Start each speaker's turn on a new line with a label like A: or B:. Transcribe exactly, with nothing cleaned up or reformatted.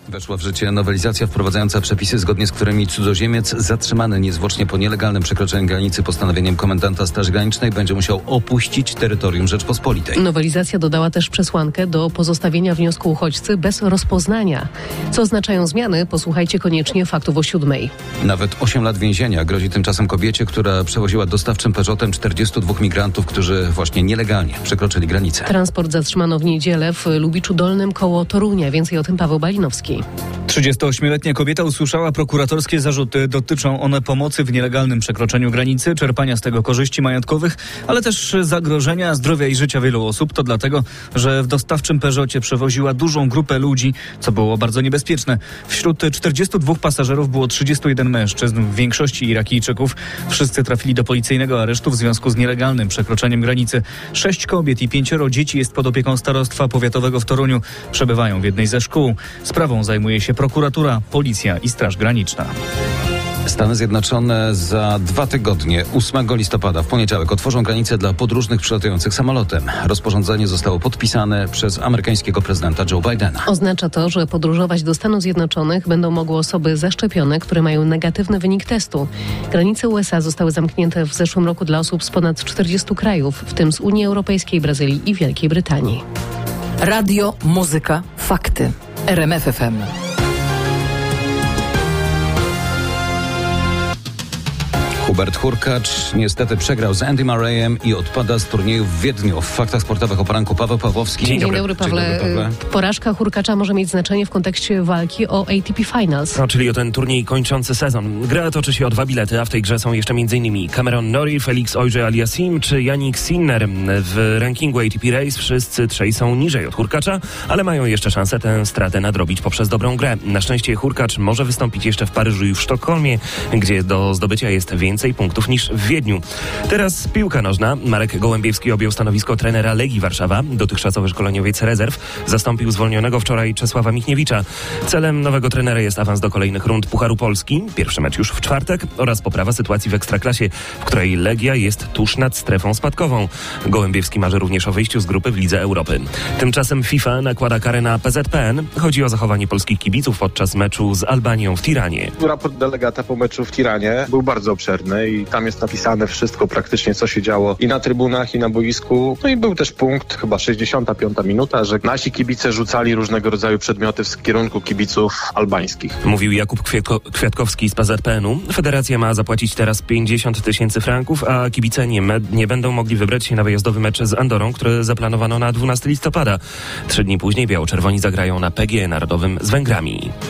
A: Weszła w życie nowelizacja wprowadzająca przepisy, zgodnie z którymi cudzoziemiec zatrzymany niezwłocznie po nielegalnym przekroczeniu granicy postanowieniem komendanta Straży Granicznej będzie musiał opuścić terytorium Rzeczpospolitej.
B: Nowelizacja dodała też przesłankę do pozostawienia wniosku uchodźcy bez rozpoznania. Co oznaczają zmiany? Posłuchajcie koniecznie faktów o siódmej.
A: Nawet osiem lat więzienia grozi tymczasem kobiecie, która przewoziła dostawczym Peugeotem czterdziestu dwóch migrantów, którzy właśnie nielegalnie przekroczyli granicę.
B: Transport zatrzymano w niedzielę w Lubiczu Dolnym koło Torunia. Więcej o tym Paweł Balinowski.
C: trzydziestoośmioletnia kobieta usłyszała prokuratorskie zarzuty. Dotyczą one pomocy w nielegalnym przekroczeniu granicy, czerpania z tego korzyści majątkowych, ale też zagrożenia zdrowia i życia wielu osób. To dlatego, że w dostawczym Peugeocie przewoziła dużą grupę ludzi, co było bardzo niebezpieczne. Wśród czterdziestu dwóch pasażerów było trzydziestu jeden mężczyzn, w większości Irakijczyków. Wszyscy trafili do policyjnego aresztu w związku z nielegalnym przekroczeniem granicy. Sześć kobiet i pięcioro dzieci jest pod opieką starostwa powiatowego w Toruniu. Przebywają w jednej ze szkół. Sprawą zajmuje się prokuratura, policja i Straż Graniczna.
A: Stany Zjednoczone za dwa tygodnie, ósmego listopada, w poniedziałek, otworzą granice dla podróżnych przylatujących samolotem. Rozporządzenie zostało podpisane przez amerykańskiego prezydenta Joe Bidena.
B: Oznacza to, że podróżować do Stanów Zjednoczonych będą mogły osoby zaszczepione, które mają negatywny wynik testu. Granice U S A zostały zamknięte w zeszłym roku dla osób z ponad czterdziestu krajów, w tym z Unii Europejskiej, Brazylii i Wielkiej Brytanii.
D: Radio, muzyka, fakty. R M F F M.
A: Hubert Hurkacz niestety przegrał z Andy Murrayem i odpada z turnieju w Wiedniu. W faktach sportowych o poranku Paweł Pawłowski.
B: Dzień dobry, Dzień dobry Pawle. Dzień dobry, Pawle. Porażka Hurkacza może mieć znaczenie w kontekście walki o A T P Finals.
E: No, czyli o ten turniej kończący sezon. Gra toczy się o dwa bilety, a w tej grze są jeszcze m.in. Cameron Norrie, Felix Auger-Aliassime czy Yannick Sinner. W rankingu A T P Race wszyscy trzej są niżej od Hurkacza, ale mają jeszcze szansę tę stratę nadrobić poprzez dobrą grę. Na szczęście Hurkacz może wystąpić jeszcze w Paryżu i w Sztokholmie, gdzie do zdobycia jest więcej punktów niż w Wiedniu. Teraz piłka nożna. Marek Gołębiewski objął stanowisko trenera Legii Warszawa. Dotychczasowy szkoleniowiec rezerw zastąpił zwolnionego wczoraj Czesława Michniewicza. Celem nowego trenera jest awans do kolejnych rund Pucharu Polski. Pierwszy mecz już w czwartek oraz poprawa sytuacji w Ekstraklasie, w której Legia jest tuż nad strefą spadkową. Gołębiewski marzy również o wyjściu z grupy w Lidze Europy. Tymczasem FIFA nakłada karę na P Z P N. Chodzi o zachowanie polskich kibiców podczas meczu z Albanią w Tiranie.
F: Raport delegata po meczu w Tiranie był bardzo obszerny i tam jest napisane wszystko praktycznie, co się działo i na trybunach, i na boisku. No i był też punkt, chyba sześćdziesiąta piąta minuta, że nasi kibice rzucali różnego rodzaju przedmioty w kierunku kibiców albańskich.
E: Mówił Jakub Kwiatko- Kwiatkowski z P Z P N-u. Federacja ma zapłacić teraz pięćdziesiąt tysięcy franków, a kibice nie, me- nie będą mogli wybrać się na wyjazdowy mecz z Andorą, który zaplanowano na dwunastego listopada. Trzy dni później biało-czerwoni zagrają na P G E Narodowym z Węgrami.